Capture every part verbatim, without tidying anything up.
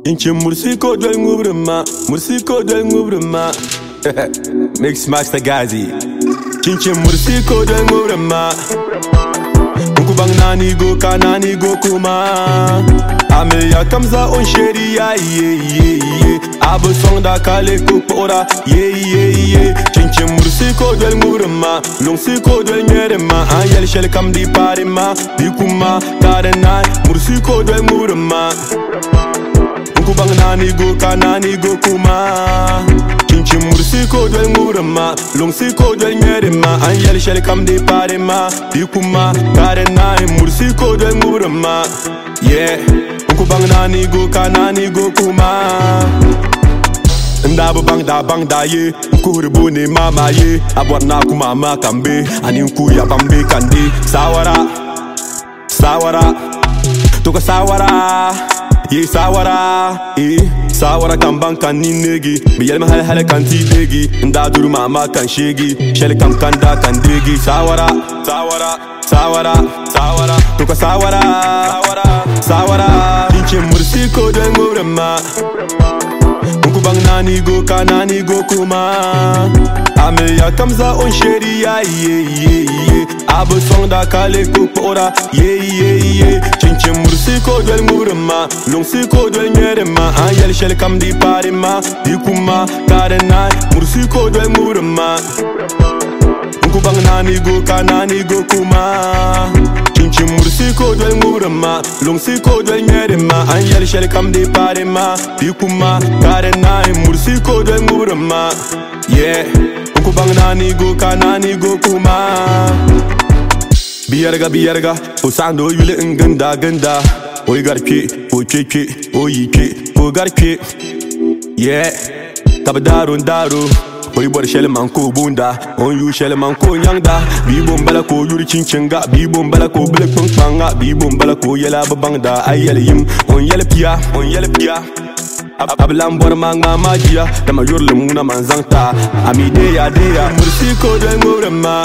Inche mursiko dwell ngubrema, mursiko dwell ngubrema. Mix Master Gazi. Inche mursiko dwell ngubrema. Unku bang nani go ka nani go kuma. Ame ya kamza on sheri ya ye ye ye. Abu song da kale kupora ye ye ye. Inche mursiko dwell ngubrema, lungsiko dwell nyerema. Ayel shel kam di parima, di kuma karenai. Mursiko dwell ngubrema. Unku bang nani go ka nani go kuma. Chinchi mursiko dwell ngubrema, lungsiko dwell nyerema. Ayel shel kam di parima, di kuma karenai. Mursiko dwell ngubrema. Yeah. Unku bang nani go ka nani go kuma. Ndabo bang da bang da ye, unku ribone mama ye. Abwarna kuma ma kambe, ani unku ya bambe kandi. Sawara, sawara, toka sawara. Ye sawara, eh sawara kan ban kan ni negi. Mi yelma hal hal kan ti degi. Nda duru mama kan shegi. Shele kam kan da kan degi. Sawara, sawara, sawara, sawara. Toka sawara, sawara, sawara. Inche mursiko dwell ngubrema. Unku bang nani go ka nani go kuma. Ame ya kamza on sheri ya ye ye ye. Abu song da kale kupora ye ye ye. Chinche mursiko dwell ngubrema, lungsiko dwell nyerema. Ayel shel kam di parima, di kuma karenai. Mursiko dwell ngubrema. Unku bang nani go ka nani go kuma. Chinchi mursiko dwell ngubrema, lungsiko dwell nyerema. Ayel shel kam di parima, di kuma karenai. Mursiko dwell ngubrema. Yeah. Unku bang nani go ka nani go kuma. Biyarga biyarga, usando yule ngenda genda. Oy garke, oy keke, oy ike, oy garke. Yeah. Tabdaru daru. Oy bor shele man ko bunda, on yu shele man ko nyangda. Bi bom bala ko yuri chinchinga, bi bom bala ko blek panga, bi bom bala ko yela babangda. Ayel yim, on yele pia, on yele pia. Ablam bor manga magia, dama yorle muna manzangta. Ami deya deya, mursiko dwell ngubrema.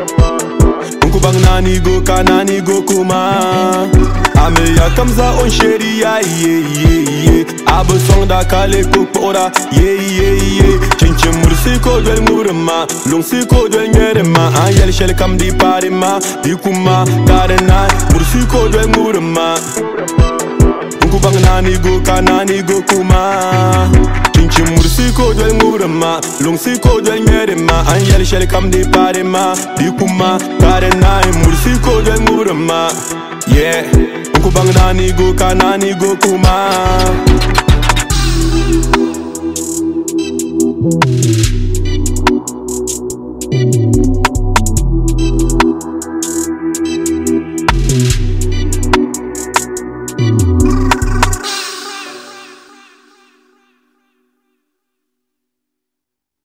Unku bang nani go ka nani go kuma. Ame ya kamza on sheri ya ye ye ye. Abu song da kale kupora ye ye ye. Chinchi mursiko dwell ngubrema, lungsiko dwell nyerema. Ayel shel kam di parima, di kuma karenai. Mursiko dwell ngubrema. Unku bang nani go ka nani go kuma. Chinchi mursiko dwell ngubrema, lungsiko dwell nyerema. Ayel shel kam di parima, di kuma karenai. Mursiko dwell ngubrema. Yeah. Unku bang nani go ka nani go kuma.